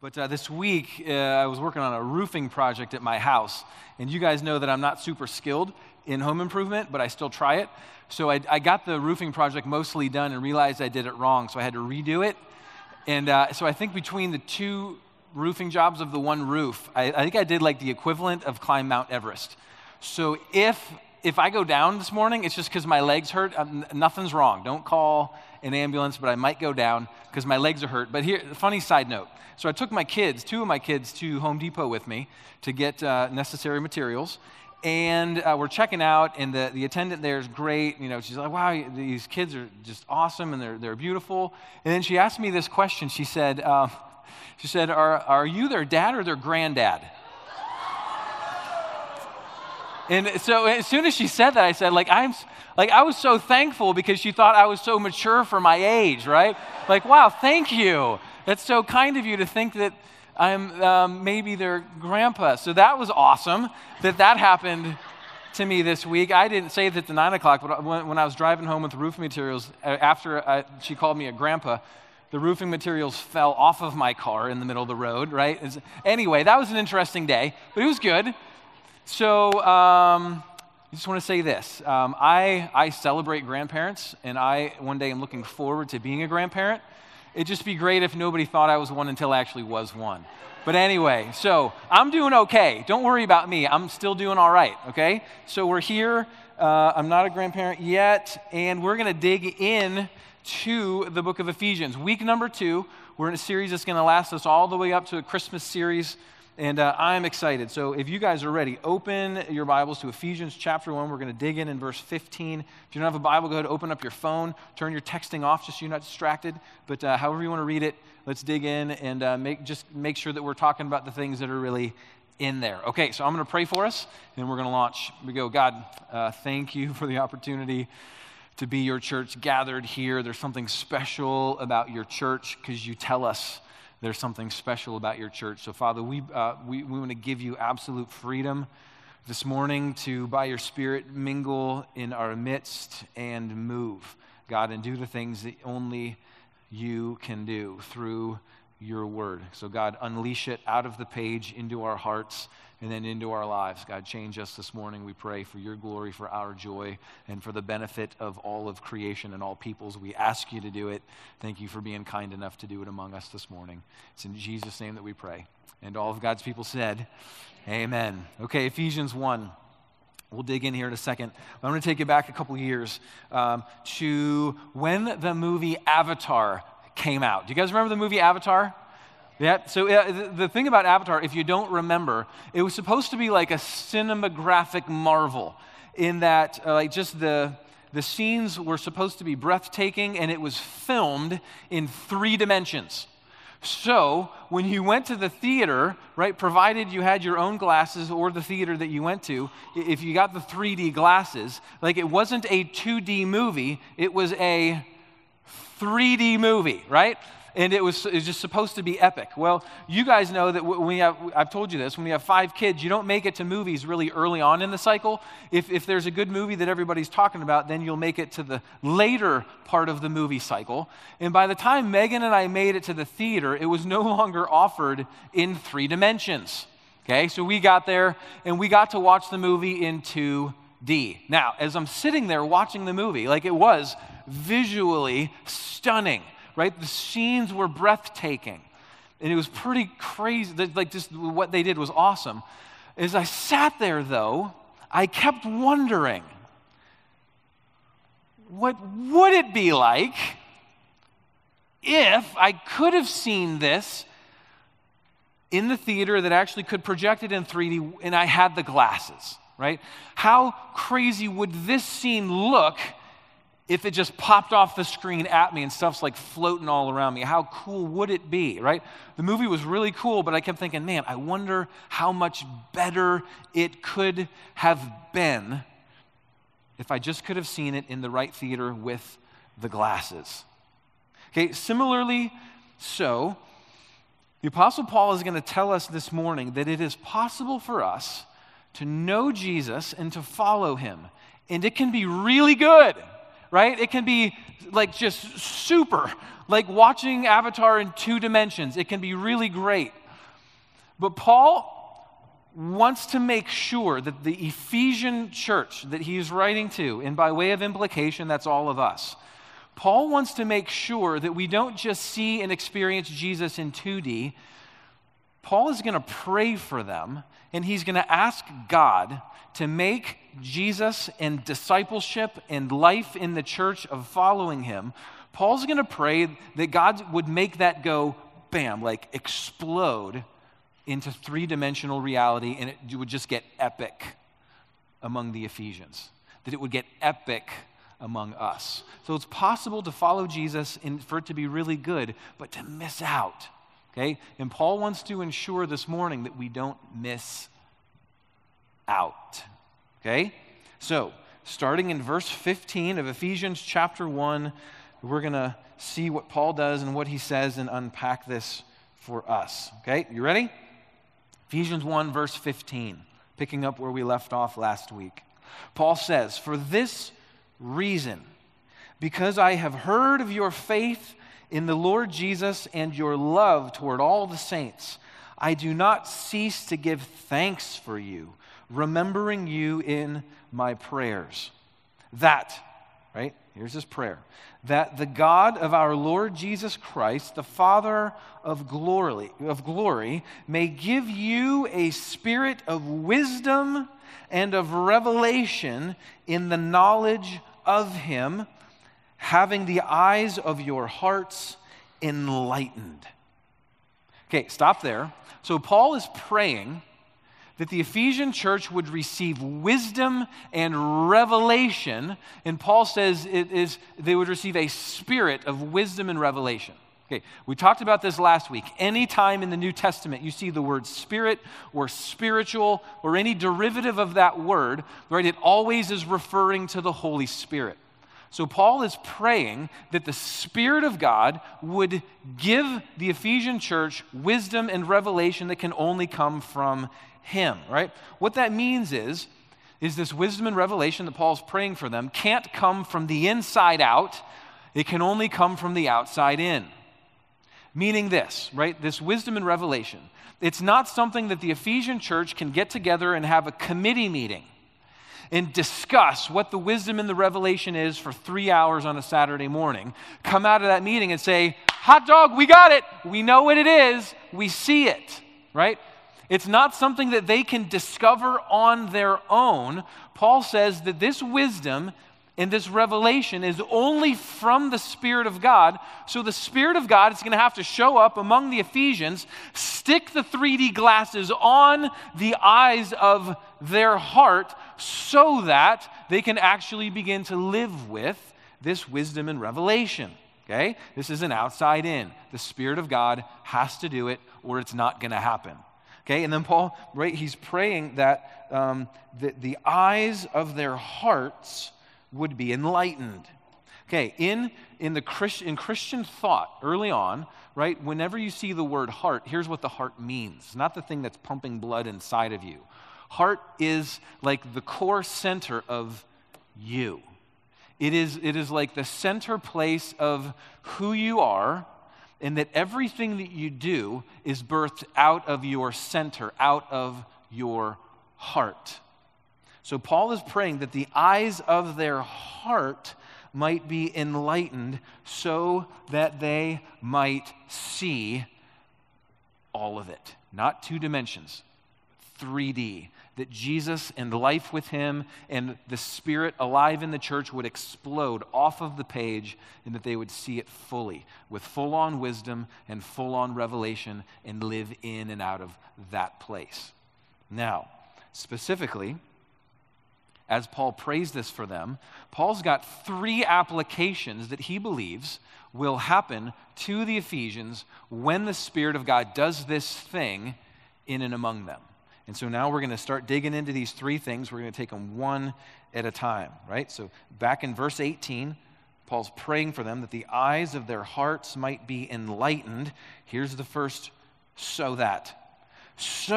But this week, I was working on a roofing project at my house. And you guys know that I'm not super skilled in home improvement, but I still try it. So I got the roofing project mostly done and realized I did it wrong, so I had to redo it. And so I think between the two roofing jobs of the one roof, I think I did like the equivalent of climb Mount Everest. So if I go down this morning, it's just because my legs hurt. Nothing's wrong. Don't call an ambulance, but I might go down because my legs are hurt. But here, funny side note. So I took two of my kids to Home Depot with me to get necessary materials. And we're checking out, and the attendant there is great. You know, she's like, wow, these kids are just awesome, and they're beautiful. And then she asked me this question. She said, are you their dad or their granddad? And so as soon as she said that, I said, I was so thankful because she thought I was so mature for my age, right? Like, wow, thank you. That's so kind of you to think that I'm maybe their grandpa. So that was awesome that happened to me this week. I didn't say that at 9 o'clock, but when I was driving home with roofing materials, after she called me a grandpa, the roofing materials fell off of my car in the middle of the road, right? Anyway, that was an interesting day, but it was good. So I just want to say this. I celebrate grandparents, and one day I'm looking forward to being a grandparent. It'd just be great if nobody thought I was one until I actually was one. But anyway, so I'm doing okay. Don't worry about me. I'm still doing all right, okay? So we're here. I'm not a grandparent yet, and we're going to dig in to the book of Ephesians. Week number 2, we're in a series that's going to last us all the way up to a Christmas series, and I'm excited. So if you guys are ready, open your Bibles to Ephesians chapter 1. We're going to dig in verse 15. If you don't have a Bible, go ahead and open up your phone. Turn your texting off just so you're not distracted. But however you want to read it, let's dig in and make sure that we're talking about the things that are really in there. Okay, so I'm going to pray for us, and we're going to launch. We go, God, thank you for the opportunity to be your church gathered here. There's something special about your church because you tell us there's something special about your church. So, Father, we want to give you absolute freedom this morning to, by your Spirit, mingle in our midst and move, God, and do the things that only you can do through your word. So, God, unleash it out of the page into our hearts and then into our lives. God, change us this morning, we pray, for your glory, for our joy, and for the benefit of all of creation and all peoples. We ask you to do it. Thank you for being kind enough to do it among us this morning. It's in Jesus' name that we pray. And all of God's people said, amen. Okay, Ephesians 1. We'll dig in here in a second. I'm going to take you back a couple years to when the movie Avatar came out. Do you guys remember the movie Avatar? Yeah, so the thing about Avatar, if you don't remember, it was supposed to be like a cinematographic marvel in that just the scenes were supposed to be breathtaking, and it was filmed in 3 dimensions. So when you went to the theater, right, provided you had your own glasses or the theater that you went to, if you got the 3D glasses, it wasn't a 2D movie, it was a 3D movie, right? And it was just supposed to be epic. Well, you guys know that I've told you this, when you have 5 kids, you don't make it to movies really early on in the cycle. If there's a good movie that everybody's talking about, then you'll make it to the later part of the movie cycle. And by the time Megan and I made it to the theater, it was no longer offered in 3 dimensions. Okay, so we got there, and we got to watch the movie in 2D. Now, as I'm sitting there watching the movie, it was visually stunning. Right? The scenes were breathtaking. And it was pretty crazy. Just what they did was awesome. As I sat there, though, I kept wondering, what would it be like if I could have seen this in the theater that actually could project it in 3D and I had the glasses, right? How crazy would this scene look if it just popped off the screen at me and stuff's floating all around me? How cool would it be, right? The movie was really cool, but I kept thinking, man, I wonder how much better it could have been if I just could have seen it in the right theater with the glasses. Okay, similarly, so the Apostle Paul is going to tell us this morning that it is possible for us to know Jesus and to follow him, and it can be really good. right? It can be like just super, like watching Avatar in 2 dimensions. It can be really great. But Paul wants to make sure that the Ephesian church that he's writing to, and by way of implication, that's all of us, Paul wants to make sure that we don't just see and experience Jesus in 2D. Paul is going to pray for them, and he's going to ask God to make Jesus and discipleship and life in the church of following him. Paul's going to pray that God would make that go, bam, like explode into 3-dimensional reality, and it would just get epic among the Ephesians, that it would get epic among us. So it's possible to follow Jesus and for it to be really good, but to miss out, okay? And Paul wants to ensure this morning that we don't miss out, okay? So, starting in verse 15 of Ephesians chapter 1, we're going to see what Paul does and what he says and unpack this for us, okay? You ready? Ephesians 1, verse 15, picking up where we left off last week. Paul says, "For this reason, because I have heard of your faith in the Lord Jesus and your love toward all the saints, I do not cease to give thanks for you, remembering you in my prayers. That," right? Here's his prayer. "That the God of our Lord Jesus Christ, the Father of glory, may give you a spirit of wisdom and of revelation in the knowledge of him, having the eyes of your hearts enlightened." Okay, stop there. So Paul is praying that the Ephesian church would receive wisdom and revelation, and Paul says they would receive a spirit of wisdom and revelation. Okay, we talked about this last week. Anytime in the New Testament you see the word spirit or spiritual or any derivative of that word, right, it always is referring to the Holy Spirit. So Paul is praying that the Spirit of God would give the Ephesian church wisdom and revelation that can only come from him, right? What that means is this wisdom and revelation that Paul's praying for them can't come from the inside out. It can only come from the outside in. Meaning this, right? This wisdom and revelation. It's not something that the Ephesian church can get together and have a committee meeting and discuss what the wisdom and the revelation is for 3 hours on a Saturday morning, come out of that meeting and say, hot dog, we got it. We know what it is. We see it, right? It's not something that they can discover on their own. Paul says that this wisdom and this revelation is only from the Spirit of God. So the Spirit of God is going to have to show up among the Ephesians, stick the 3D glasses on the eyes of their heart so that they can actually begin to live with this wisdom and revelation. Okay? This is an outside in. The Spirit of God has to do it or it's not going to happen. Okay? And then Paul, right, he's praying that the eyes of their hearts would be enlightened. Okay, in Christian thought early on, right, whenever you see the word heart, here's what the heart means. It's not the thing that's pumping blood inside of you. Heart is like the core center of you. It is like the center place of who you are, and that everything that you do is birthed out of your center, out of your heart. So Paul is praying that the eyes of their heart might be enlightened so that they might see all of it. Not 2 dimensions, 3D. That Jesus and life with him and the Spirit alive in the church would explode off of the page and that they would see it fully with full-on wisdom and full-on revelation and live in and out of that place. Now, specifically, as Paul prays this for them, Paul's got 3 applications that he believes will happen to the Ephesians when the Spirit of God does this thing in and among them. And so now we're going to start digging into these 3 things. We're going to take them one at a time, right? So back in verse 18, Paul's praying for them that the eyes of their hearts might be enlightened. Here's the first, so that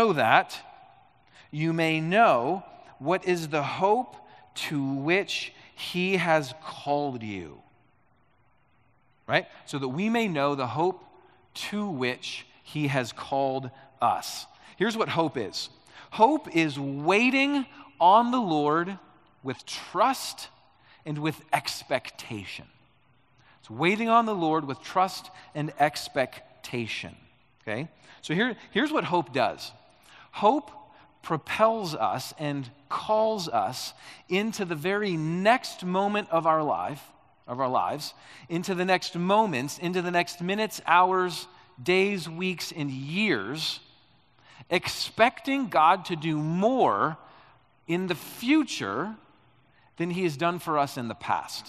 you may know what is the hope to which he has called you. Right? So that we may know the hope to which he has called us. Here's what hope is. Hope is waiting on the Lord with trust and with expectation. It's waiting on the Lord with trust and expectation. Okay? So here's what hope does. Hope propels us and calls us into the very next moment of our lives, into the next moments, into the next minutes, hours, days, weeks, and years, expecting God to do more in the future than he has done for us in the past.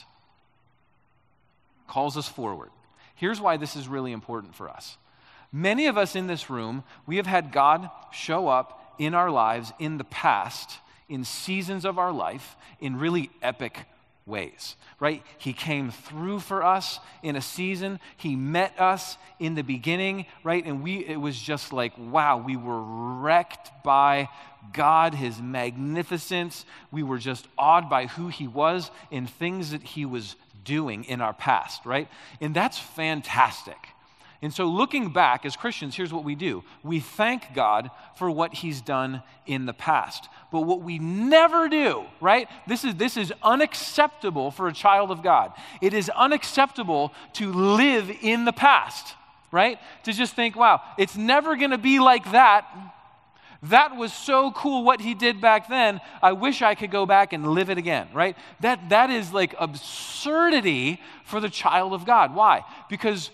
Calls us forward. Here's why this is really important for us. Many of us in this room, we have had God show up in our lives in the past, in seasons of our life, in really epic ways, right? He came through for us in a season. He met us in the beginning, right? And it was just like, wow, we were wrecked by God, his magnificence. We were just awed by who he was and things that he was doing in our past, right? And that's fantastic. And so looking back as Christians, here's what we do. We thank God for what he's done in the past. But what we never do, right? This is unacceptable for a child of God. It is unacceptable to live in the past, right? To just think, wow, it's never going to be like that. That was so cool what he did back then. I wish I could go back and live it again, right? That is like absurdity for the child of God. Why? Because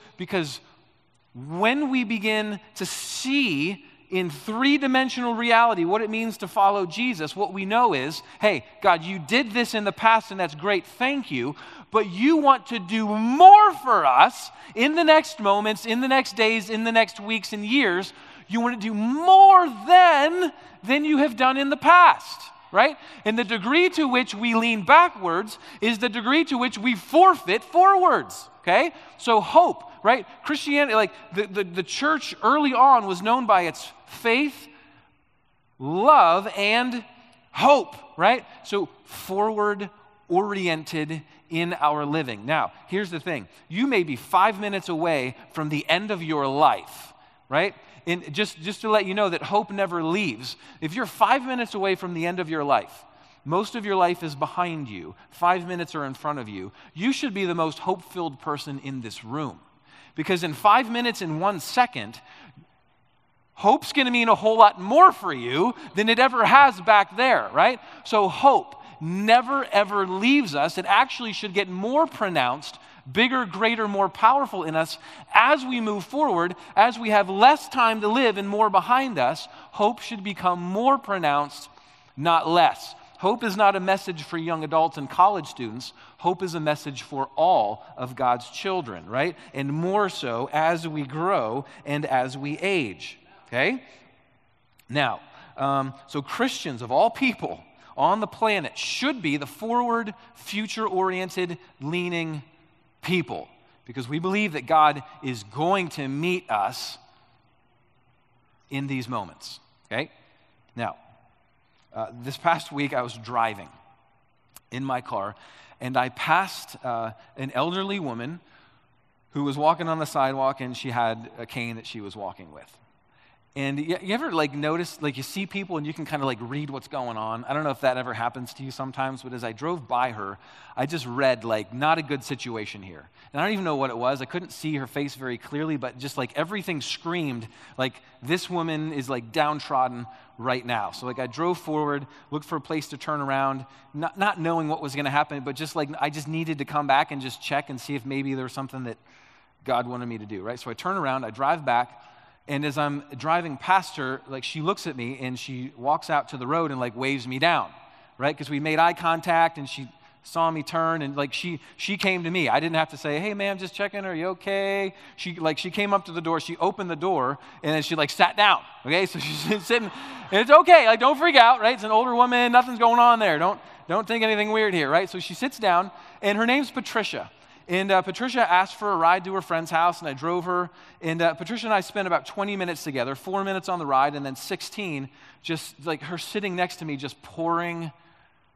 when we begin to see in three-dimensional reality what it means to follow Jesus, what we know is, hey, God, you did this in the past and that's great, thank you, but you want to do more for us in the next moments, in the next days, in the next weeks and years. You want to do more than you have done in the past, right? And the degree to which we lean backwards is the degree to which we forfeit forwards, okay? So hope, right? Christianity, like the church early on was known by its faith, love, and hope, right? So forward oriented in our living. Now, here's the thing. You may be 5 minutes away from the end of your life, right? And just to let you know that hope never leaves. If you're 5 minutes away from the end of your life, most of your life is behind you, 5 minutes are in front of you, you should be the most hope-filled person in this room. Because in 5 minutes and 1 second, hope's going to mean a whole lot more for you than it ever has back there, right? So hope never, ever leaves us. It actually should get more pronounced, bigger, greater, more powerful in us as we move forward, as we have less time to live and more behind us. Hope should become more pronounced, not less. Hope is not a message for young adults and college students. Hope is a message for all of God's children, right? And more so as we grow and as we age, okay? Now, so Christians of all people on the planet should be the forward, future-oriented, leaning people, because we believe that God is going to meet us in these moments, okay? Now, this past week I was driving in my car, and I passed an elderly woman who was walking on the sidewalk, and she had a cane that she was walking with. And you ever notice, you see people and you can kind of read what's going on? I don't know if that ever happens to you sometimes, but as I drove by her, I just read not a good situation here. And I don't even know what it was. I couldn't see her face very clearly, but just everything screamed this woman is downtrodden right now. So I drove forward, looked for a place to turn around, not knowing what was going to happen, but just I just needed to come back and just check and see if maybe there was something that God wanted me to do, right? So I turn around, I drive back, and as I'm driving past her, she looks at me and she walks out to the road and waves me down, right? Because we made eye contact and she saw me turn and she came to me. I didn't have to say, hey ma'am, just checking, are you okay? She came up to the door, she opened the door, and then she sat down, okay? So she's sitting, and it's okay, don't freak out, right? It's an older woman, nothing's going on there. Don't think anything weird here, right? So she sits down, and her name's Patricia. And Patricia asked for a ride to her friend's house, and I drove her. And Patricia and I spent about 20 minutes together, 4 minutes on the ride, and then 16, just her sitting next to me, just pouring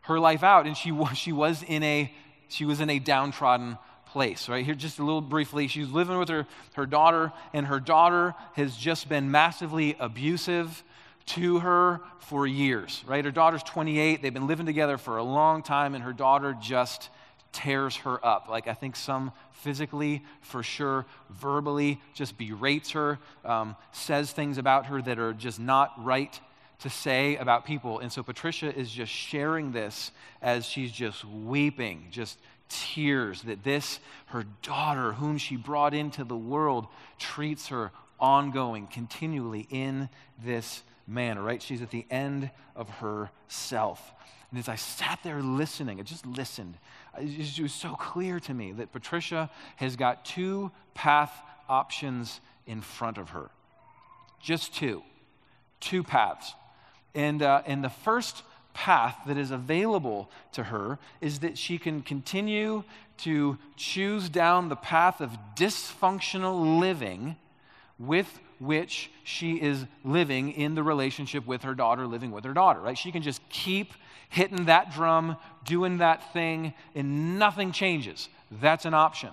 her life out, and she was in a downtrodden place, right? Here, just a little briefly, she's living with her daughter, and her daughter has just been massively abusive to her for years, right? Her daughter's 28. They've been living together for a long time, and her daughter just tears her up. Like, I think some physically, for sure, verbally, just berates her, says things about her that are just not right to say about people. And so Patricia is just sharing this as she's just weeping, just tears, that this, her daughter, whom she brought into the world, treats her ongoing, continually in this manner, right? She's at the end of herself. And as I sat there listening, I just listened, it was so clear to me that Patricia has got two path options in front of her. Just two paths. And the first path that is available to her is that she can continue to choose down the path of dysfunctional living with which she is living in the relationship with her daughter, living with her daughter, right? She can just keep hitting that drum, doing that thing, and nothing changes. That's an option.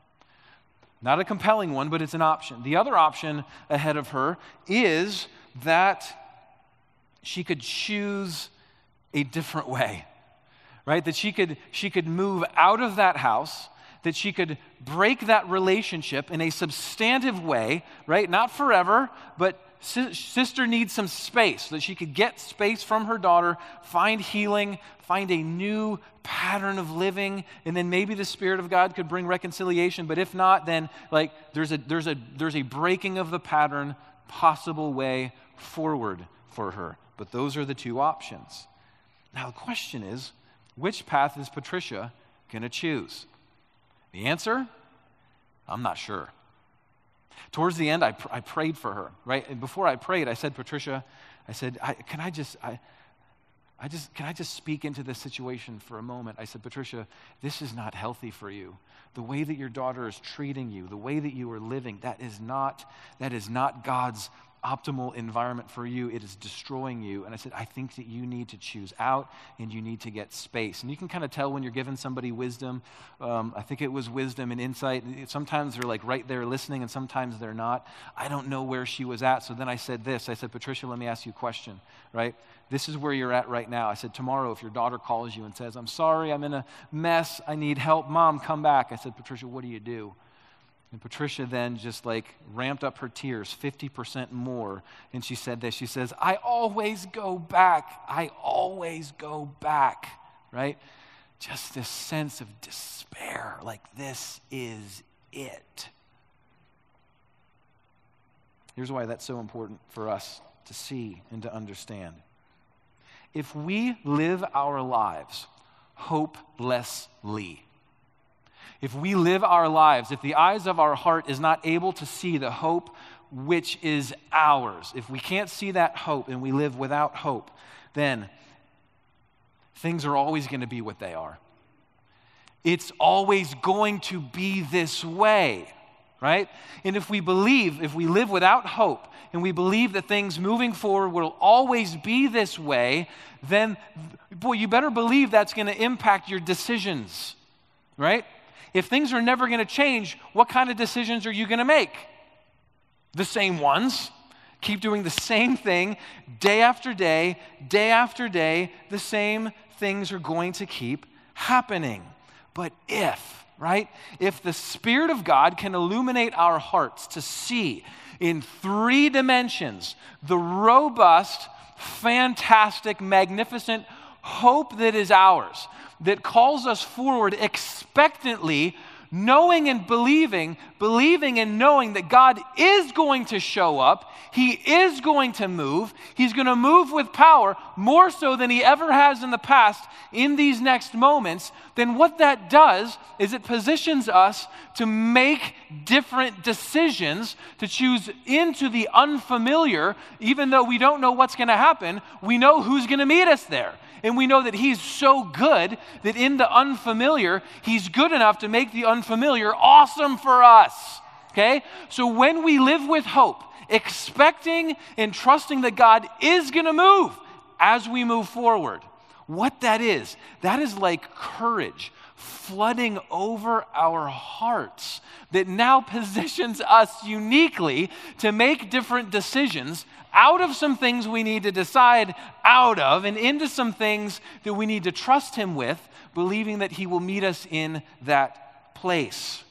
Not a compelling one, but it's an option. The other option ahead of her is that she could choose a different way, right? That she could move out of that house, that she could break that relationship in a substantive way, right? Not forever, but sister needs some space, so that she could get space from her daughter, find healing, find a new pattern of living, and then maybe the Spirit of God could bring reconciliation. But if not, then like there's a breaking of the pattern, possible way forward for her. But those are the two options. Now the question is, which path is Patricia going to choose? The answer? I'm not sure. Towards the end, I prayed for her, right? And before I prayed, I said, Patricia, can I just speak into this situation for a moment? I said, Patricia, this is not healthy for you. The way that your daughter is treating you, the way that you are living, that is not God's optimal environment for you. It is destroying you. And I said, I think that you need to choose out and you need to get space. And you can kind of tell when you're giving somebody wisdom. I think it was wisdom and insight. Sometimes they're like right there listening and sometimes they're not. I don't know where she was at. So then I said this. I said, Patricia, let me ask you a question, right? This is where you're at right now. I said, tomorrow if your daughter calls you and says, I'm sorry, I'm in a mess, I need help, Mom, come back. I said, Patricia, what do you do? And Patricia then just like ramped up her tears 50% more. And she said this, she says, I always go back, right? Just this sense of despair, like this is it. Here's why that's so important for us to see and to understand. If we live our lives hopelessly, if we live our lives, if the eyes of our heart is not able to see the hope which is ours, if we can't see that hope and we live without hope, then things are always going to be what they are. It's always going to be this way, right? And if we live without hope, and we believe that things moving forward will always be this way, then, boy, you better believe that's going to impact your decisions, right? If things are never going to change, what kind of decisions are you going to make? The same ones. Keep doing the same thing day after day, the same things are going to keep happening. But if the Spirit of God can illuminate our hearts to see in 3 dimensions the robust, fantastic, magnificent hope that is ours, that calls us forward expectantly, knowing and believing and knowing that God is going to show up, He is going to move, He's going to move with power, more so than He ever has in the past in these next moments, then what that does is it positions us to make different decisions, to choose into the unfamiliar. Even though we don't know what's going to happen, we know who's going to meet us there. And we know that He's so good that in the unfamiliar, He's good enough to make the unfamiliar awesome for us, okay? So when we live with hope, expecting and trusting that God is going to move as we move forward, what that is like courage flooding over our hearts that now positions us uniquely to make different decisions out of some things we need to decide out of and into some things that we need to trust him with, believing that he will meet us in that place.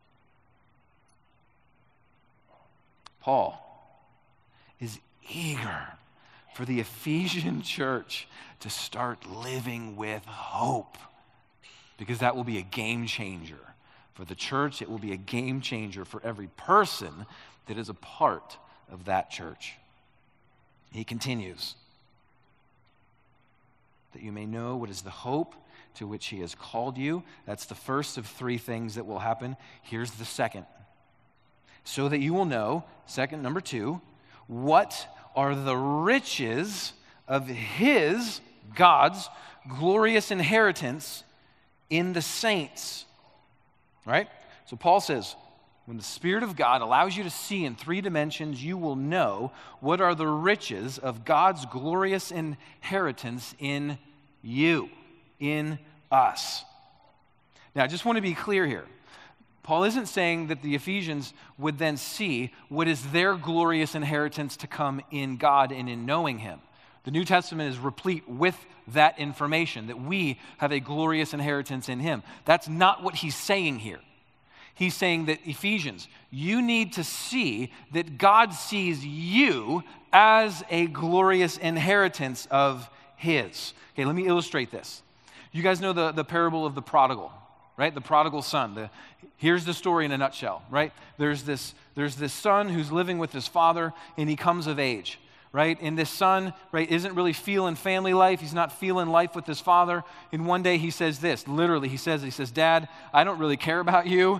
Paul is eager for the Ephesian church to start living with hope, because that will be a game changer for the church. It will be a game changer for every person that is a part of that church. He continues, that you may know what is the hope to which he has called you. That's the first of three things that will happen. Here's the second. So that you will know, number two, what are the riches of his, God's, glorious inheritance in the saints. Right? So Paul says, when the Spirit of God allows you to see in three dimensions, you will know what are the riches of God's glorious inheritance in you, in us. Now, I just want to be clear here. Paul isn't saying that the Ephesians would then see what is their glorious inheritance to come in God and in knowing him. The New Testament is replete with that information, that we have a glorious inheritance in him. That's not what he's saying here. He's saying that, Ephesians, you need to see that God sees you as a glorious inheritance of his. Okay, let me illustrate this. You guys know the parable of the prodigal, right? The prodigal son. Here's the story in a nutshell, right? There's this son who's living with his father, and he comes of age, right? And this son, right, isn't really feeling family life. He's not feeling life with his father. And one day he says this, literally, he says, Dad, I don't really care about you.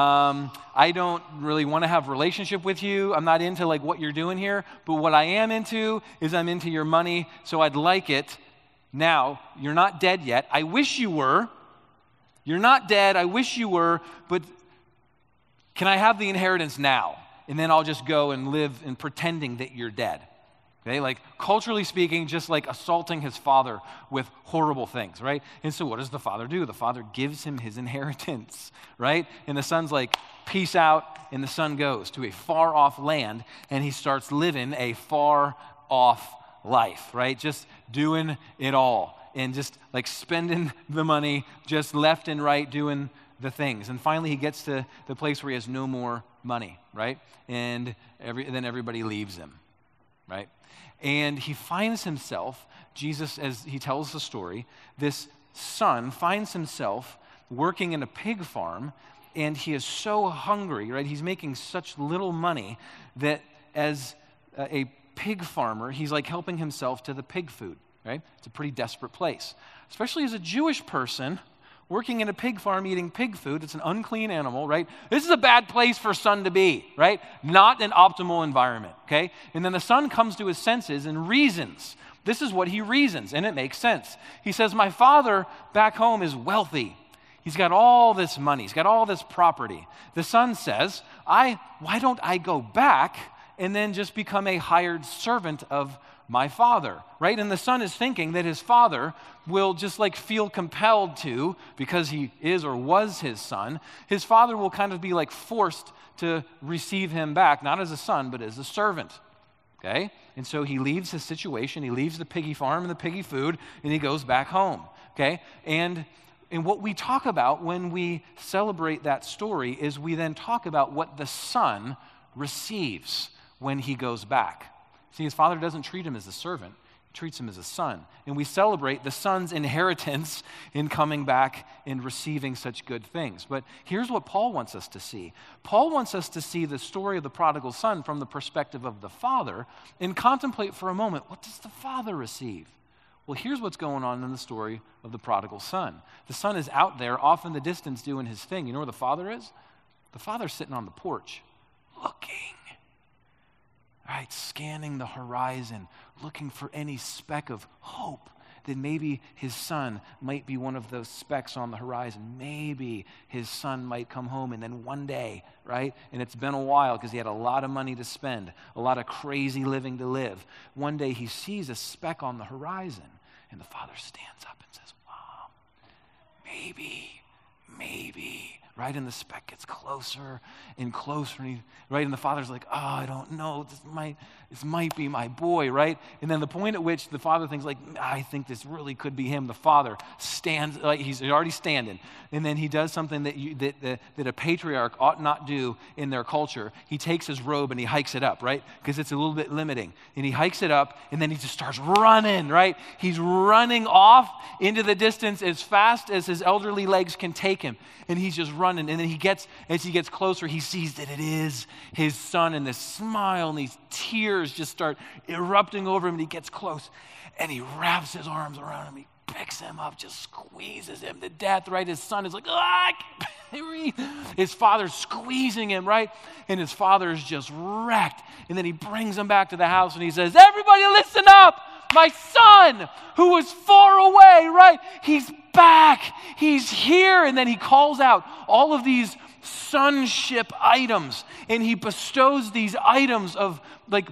I don't really want to have a relationship with you. I'm not into like what you're doing here. But what I am into is I'm into your money, so I'd like it. Now, you're not dead yet. I wish you were. You're not dead. I wish you were. But can I have the inheritance now? And then I'll just go and live in pretending that you're dead. Okay, like culturally speaking, just like assaulting his father with horrible things, right? And so what does the father do? The father gives him his inheritance, right? And the son's like, peace out, and the son goes to a far off land, and he starts living a far off life, right? Just doing it all, and just like spending the money just left and right, doing the things. And finally he gets to the place where he has no more money, right? And then everybody leaves him, right? And he finds himself, Jesus, as he tells the story, this son finds himself working in a pig farm, and he is so hungry, right? He's making such little money that as a pig farmer, he's like helping himself to the pig food, right? It's a pretty desperate place, especially as a Jewish person working in a pig farm eating pig food. It's an unclean animal, right? This is a bad place for a son to be, right? Not an optimal environment, okay? And then the son comes to his senses and reasons. This is what he reasons, and it makes sense. He says, my father back home is wealthy. He's got all this money. He's got all this property. The son says, why don't I go back and then just become a hired servant of my father, right? And the son is thinking that his father will just like feel compelled to, because he is or was his son, his father will kind of be like forced to receive him back, not as a son, but as a servant, okay? And so he leaves his situation, he leaves the piggy farm and the piggy food, and he goes back home, okay? And what we talk about when we celebrate that story is we then talk about what the son receives when he goes back. See, his father doesn't treat him as a servant. He treats him as a son. And we celebrate the son's inheritance in coming back and receiving such good things. But here's what Paul wants us to see. Paul wants us to see the story of the prodigal son from the perspective of the father and contemplate for a moment, what does the father receive? Well, here's what's going on in the story of the prodigal son. The son is out there off in the distance doing his thing. You know where the father is? The father's sitting on the porch looking. Right, scanning the horizon, looking for any speck of hope that maybe his son might be one of those specks on the horizon. Maybe his son might come home, and then one day, right, and it's been a while because he had a lot of money to spend, a lot of crazy living to live. One day he sees a speck on the horizon, And the father stands up and says, Mom, maybe, right? And the speck gets closer and closer, right? And the father's like, oh, I don't know, this might be my boy, right? And then the point at which the father thinks like, I think this really could be him. The father stands, like he's already standing, and then he does something that a patriarch ought not do in their culture. He takes his robe and he hikes it up, right? Because it's a little bit limiting. And he hikes it up, and then he just starts running, right? He's running off into the distance as fast as his elderly legs can take him. And he's just running, and then as he gets closer, he sees that it is his son, and this smile and these tears just start erupting over him, and he gets close, and he wraps his arms around him, he picks him up, just squeezes him to death, right? His son is like, I can't breathe. His father's squeezing him, right? And his father's just wrecked, and then he brings him back to the house, and he says, everybody listen up! My son, who was far away, right? He's back. He's here. And then he calls out all of these sonship items, and he bestows these items of like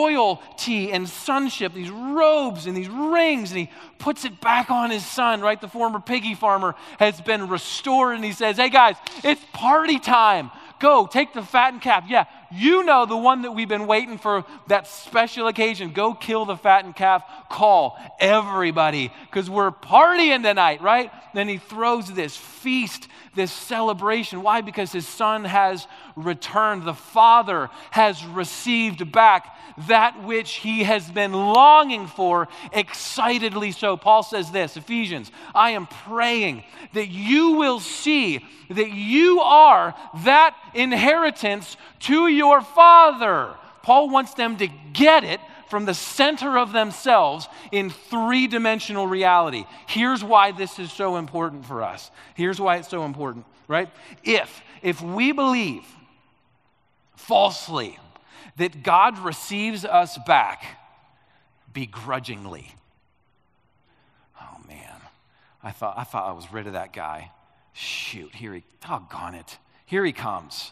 royalty and sonship, these robes and these rings, and he puts it back on his son, right? The former piggy farmer has been restored, and he says, hey guys, it's party time. Go, take the fattened calf. Yeah, you know the one that we've been waiting for, that special occasion. Go kill the fattened calf. Call everybody, because we're partying tonight, right? Then he throws this feast, this celebration. Why? Because his son has returned. The father has received back that which he has been longing for, excitedly so. Paul says this, Ephesians, I am praying that you will see that you are that inheritance to your father. Paul wants them to get it from the center of themselves in three-dimensional reality. Here's why this is so important for us. Here's why it's so important, right? If we believe falsely that God receives us back begrudgingly. Oh man, I thought I was rid of that guy. Shoot, doggone it. Here he comes.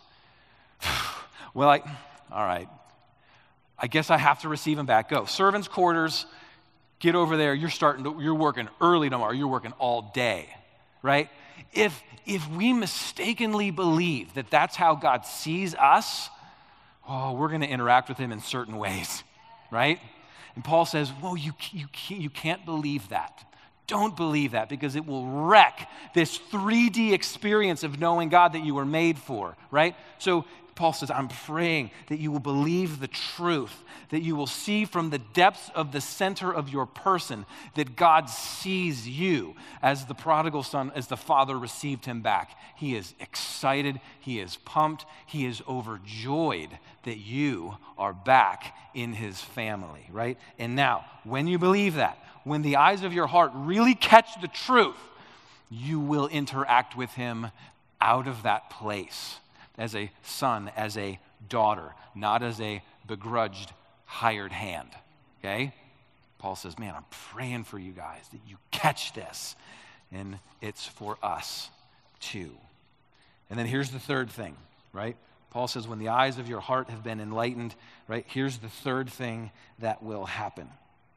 Well, all right. I guess I have to receive him back. Go. Servants' quarters, get over there. You're working early tomorrow. You're working all day, right? If we mistakenly believe that that's how God sees us, we're going to interact with him in certain ways, right? And Paul says, well, you can't believe that. Don't believe that, because it will wreck this 3D experience of knowing God that you were made for, right? So Paul says, I'm praying that you will believe the truth, that you will see from the depths of the center of your person that God sees you as the prodigal son, as the father received him back. He is excited, he is pumped, he is overjoyed that you are back in his family, right? And now, when you believe that, when the eyes of your heart really catch the truth, you will interact with him out of that place as a son, as a daughter, not as a begrudged hired hand, okay? Paul says, man, I'm praying for you guys that you catch this, and it's for us too. And then here's the third thing, right? Paul says, when the eyes of your heart have been enlightened, right, here's the third thing that will happen.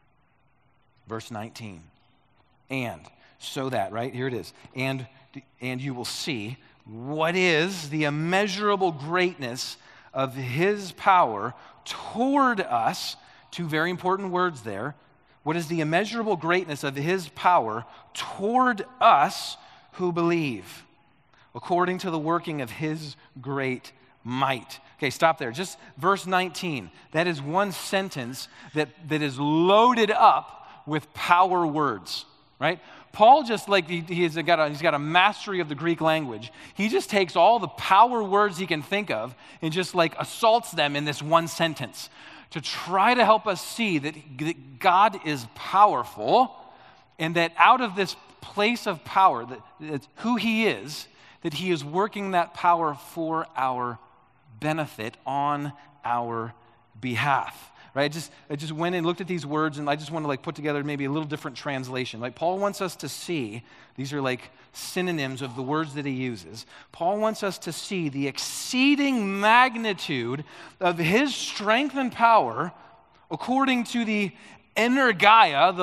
Verse 19, and so that, right, here it is, and you will see what is the immeasurable greatness of his power toward us. Two very important words there. What is the immeasurable greatness of his power toward us who believe, according to the working of his great might. Okay, stop there. Just verse 19. That is one sentence that is loaded up with power words, right? Paul just he's got a mastery of the Greek language. He just takes all the power words he can think of and just assaults them in this one sentence to try to help us see that God is powerful, and that out of this place of power, that's who he is, that he is working that power for our benefit on our behalf. Right? I just went and looked at these words, and I just want to put together maybe a little different translation. Paul wants us to see, these are synonyms of the words that he uses. Paul wants us to see the exceeding magnitude of his strength and power according to the energia, the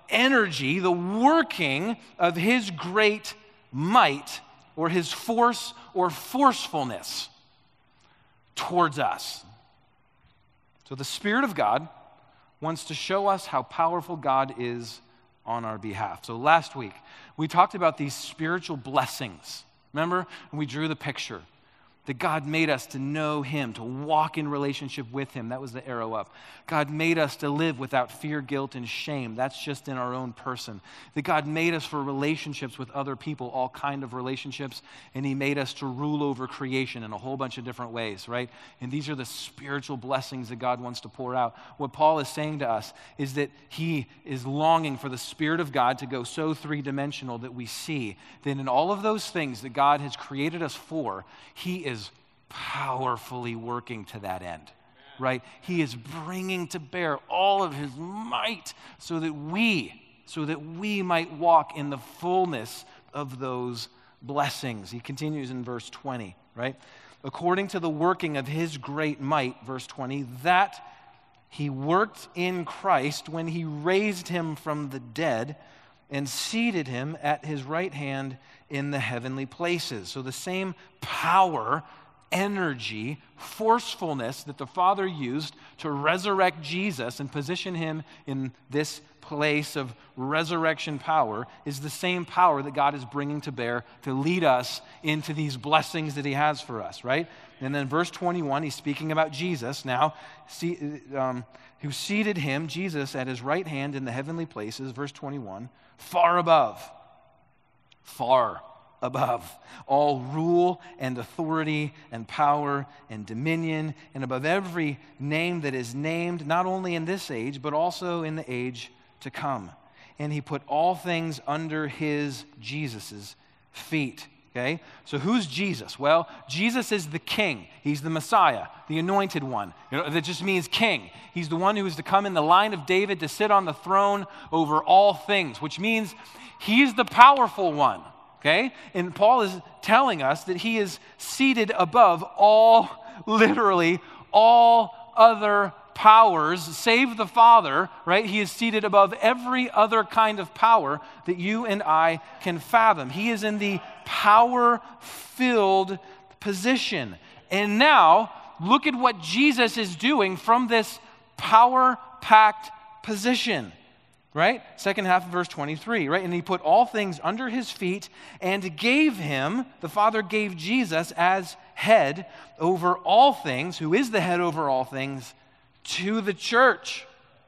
energy, the working of his great might, or his force or forcefulness towards us. So the Spirit of God wants to show us how powerful God is on our behalf. So last week, we talked about these spiritual blessings. Remember? And we drew the picture that God made us to know him, to walk in relationship with him. That was the arrow up. God made us to live without fear, guilt, and shame. That's just in our own person. That God made us for relationships with other people, all kind of relationships, and he made us to rule over creation in a whole bunch of different ways, right? And these are the spiritual blessings that God wants to pour out. What Paul is saying to us is that he is longing for the Spirit of God to go so three-dimensional that we see that in all of those things that God has created us for, he is powerfully working to that end, right? He is bringing to bear all of his might so that we might walk in the fullness of those blessings. He continues in verse 20, right? According to the working of his great might, verse 20, that he worked in Christ when he raised him from the dead and seated him at his right hand in the heavenly places. So the same power, energy, forcefulness that the Father used to resurrect Jesus and position him in this place of resurrection power is the same power that God is bringing to bear to lead us into these blessings that he has for us, right? And then verse 21, he's speaking about Jesus now, who seated him, Jesus, at his right hand in the heavenly places, verse 21, far above all rule and authority and power and dominion, and above every name that is named, not only in this age, but also in the age to come. And he put all things under his, Jesus's, feet. Okay? So who's Jesus? Well, Jesus is the king. He's the Messiah, the anointed one. That just means king. He's the one who is to come in the line of David to sit on the throne over all things, which means he's the powerful one. Okay? And Paul is telling us that he is seated above all, literally, all other powers, save the Father, right? He is seated above every other kind of power that you and I can fathom. He is in the power-filled position. And now, look at what Jesus is doing from this power-packed position. Right? Second half of verse 23, right? And he put all things under his feet and gave him, the Father gave Jesus as head over all things, who is the head over all things, to the church.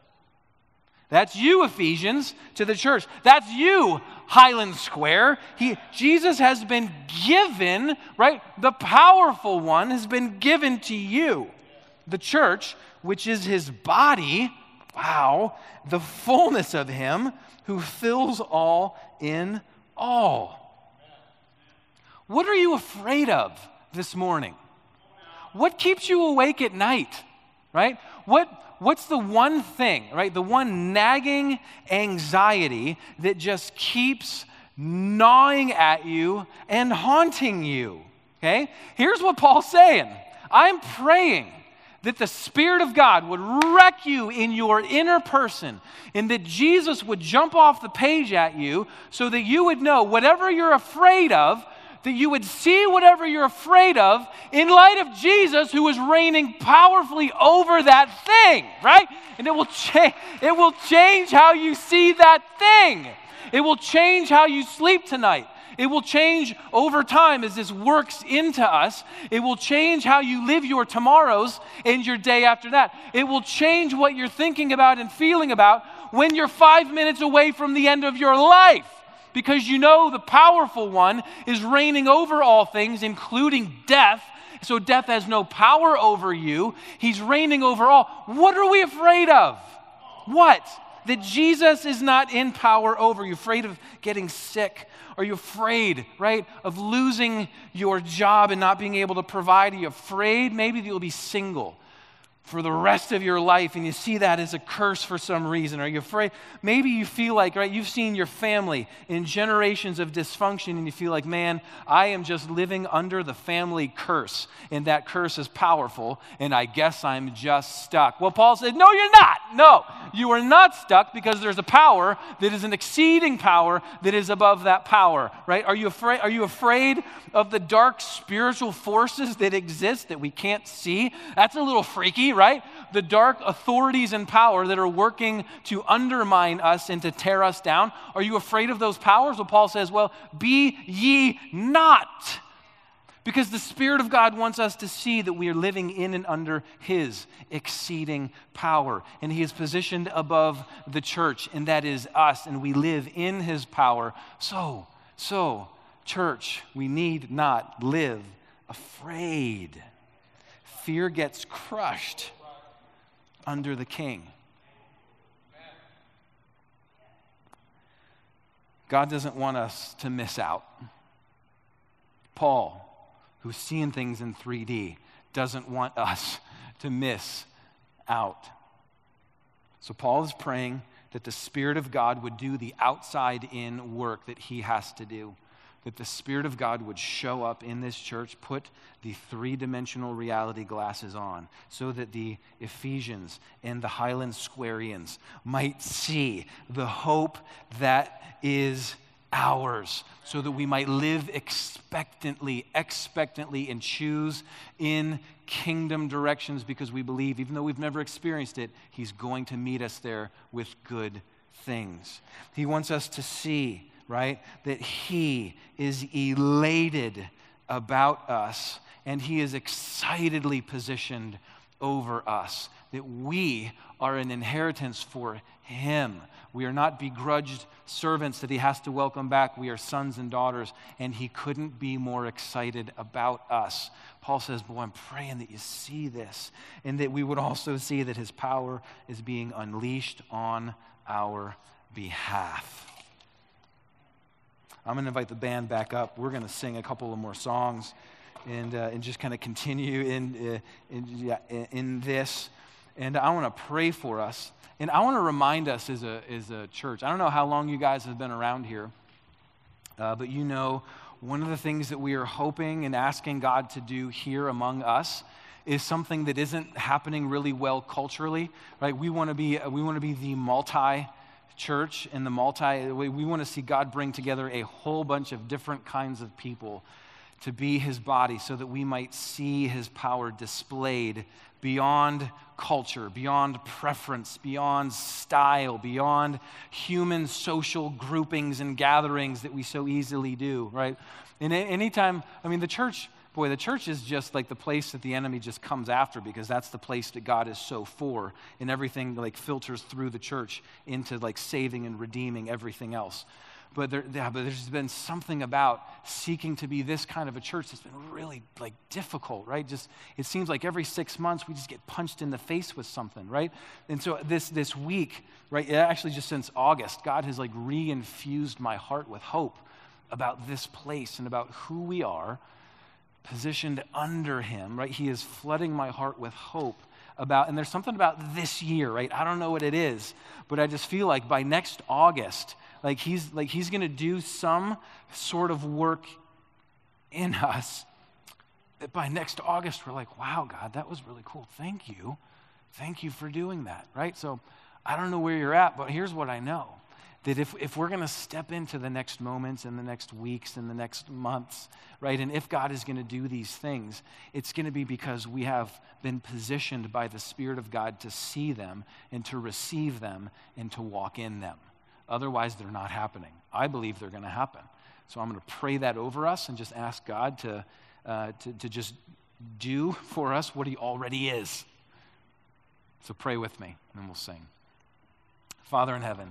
That's you, Ephesians, to the church. That's you, Highland Square. Jesus has been given, right? The powerful one has been given to you. The church, which is his body. Wow, the fullness of him who fills all in all. What are you afraid of this morning? What keeps you awake at night, right? What's the one thing, right? The one nagging anxiety that just keeps gnawing at you and haunting you, okay? Here's what Paul's saying. I'm praying that the Spirit of God would wreck you in your inner person, and that Jesus would jump off the page at you so that you would know whatever you're afraid of, that you would see whatever you're afraid of in light of Jesus, who is reigning powerfully over that thing, right? And it will change how you see that thing. It will change how you sleep tonight. It will change over time as this works into us. It will change how you live your tomorrows and your day after that. It will change what you're thinking about and feeling about when you're 5 minutes away from the end of your life. Because you know the powerful one is reigning over all things, including death. So death has no power over you. He's reigning over all. What are we afraid of? What? That Jesus is not in power over you. Are you afraid of getting sick? Are you afraid, right, of losing your job and not being able to provide? Are you afraid maybe that you'll be single? for the rest of your life, and you see that as a curse for some reason? Are you afraid? Maybe you feel like, right, you've seen your family in generations of dysfunction, and you feel like, man, I am just living under the family curse, and that curse is powerful, and I guess I'm just stuck. Well, Paul said, no, you're not. No, you are not stuck, because there's a power that is an exceeding power that is above that power, right? Are you afraid? Are you afraid of the dark spiritual forces that exist that we can't see? That's a little freaky, right? The dark authorities and power that are working to undermine us and to tear us down. Are you afraid of those powers? Well, Paul says, well, be ye not. Because the Spirit of God wants us to see that we are living in and under His exceeding power. And He is positioned above the church, and that is us, and we live in His power. So, church, we need not live afraid. Fear gets crushed under the King. God doesn't want us to miss out. Paul, who's seeing things in 3D, doesn't want us to miss out. So Paul is praying that the Spirit of God would do the outside-in work that He has to do. That the Spirit of God would show up in this church, put the three-dimensional reality glasses on, so that the Ephesians and the Highland Squarians might see the hope that is ours, so that we might live expectantly, and choose in kingdom directions, because we believe, even though we've never experienced it, He's going to meet us there with good things. He wants us to see, right, that He is elated about us, and He is excitedly positioned over us, that we are an inheritance for Him. We are not begrudged servants that He has to welcome back. We are sons and daughters, and He couldn't be more excited about us. Paul says, boy, I'm praying that you see this, and that we would also see that His power is being unleashed on our behalf. I'm going to invite the band back up. We're going to sing a couple of more songs and just kind of continue in this. And I want to pray for us. And I want to remind us as a church. I don't know how long you guys have been around here, but you know, one of the things that we are hoping and asking God to do here among us is something that isn't happening really well culturally, right? We want to be the multi-church and we want to see God bring together a whole bunch of different kinds of people to be His body, so that we might see His power displayed beyond culture, beyond preference, beyond style, beyond human social groupings and gatherings that we so easily do, right? And anytime, the church is just like the place that the enemy just comes after, because that's the place that God is so for, and everything like filters through the church into like saving and redeeming everything else. But there's been something about seeking to be this kind of a church that's been really like difficult, right? Just it seems like every 6 months we just get punched in the face with something, right? And so this week, right, actually just since August, God has like re-infused my heart with hope about this place and about who we are positioned under Him, right? He is flooding my heart with hope about, and there's something about this year, right? I don't know what it is, but I just feel like by next August, He's going to do some sort of work in us that by next August we're like, wow, God, that was really cool. Thank you. Thank you for doing that, right? So I don't know where you're at, but here's what I know. That if we're going to step into the next moments and the next weeks and the next months, right, and if God is going to do these things, it's going to be because we have been positioned by the Spirit of God to see them and to receive them and to walk in them. Otherwise, they're not happening. I believe they're going to happen. So I'm going to pray that over us and just ask God to just do for us what He already is. So pray with me, and we'll sing. Father in heaven,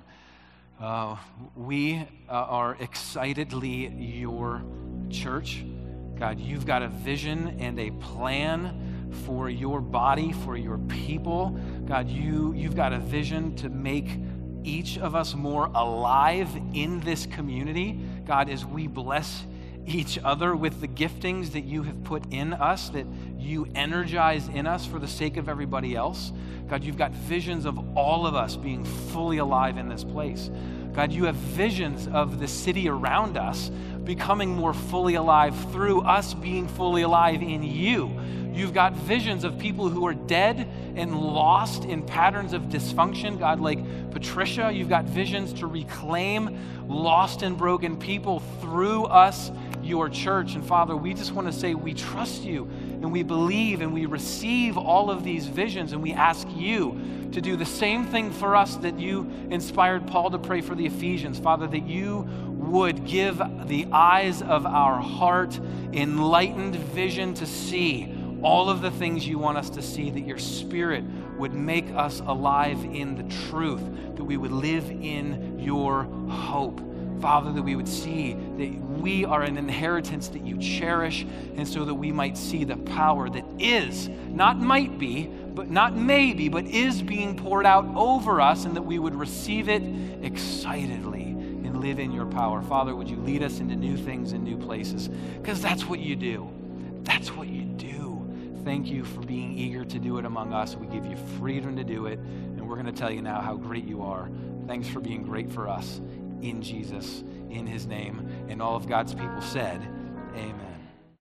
we are excitedly Your church. God, You've got a vision and a plan for Your body, for Your people. God, You've got a vision to make each of us more alive in this community. God, as we bless each other with the giftings that You have put in us, that you energize in us for the sake of everybody else. God, you've got visions of all of us being fully alive in this place. God, you have visions of the city around us becoming more fully alive through us being fully alive in you. You've got visions of people who are dead and lost in patterns of dysfunction. God, like Patricia, you've got visions to reclaim lost and broken people through us, your church. And Father, we just want to say we trust you and we believe and we receive all of these visions, and we ask you to do the same thing for us that you inspired Paul to pray for the Ephesians. Father, that you would give the eyes of our heart enlightened vision to see all of the things you want us to see, that your Spirit would make us alive in the truth, that we would live in your hope. Father, that we would see that we are an inheritance that you cherish, and so that we might see the power that is, not might be, but not maybe, but is being poured out over us, and that we would receive it excitedly and live in your power. Father, would you lead us into new things and new places? Because that's what you do. That's what you do. Thank you for being eager to do it among us. We give you freedom to do it, and we're going to tell you now how great you are. Thanks for being great for us. In Jesus, in his name, and all of God's people said, amen.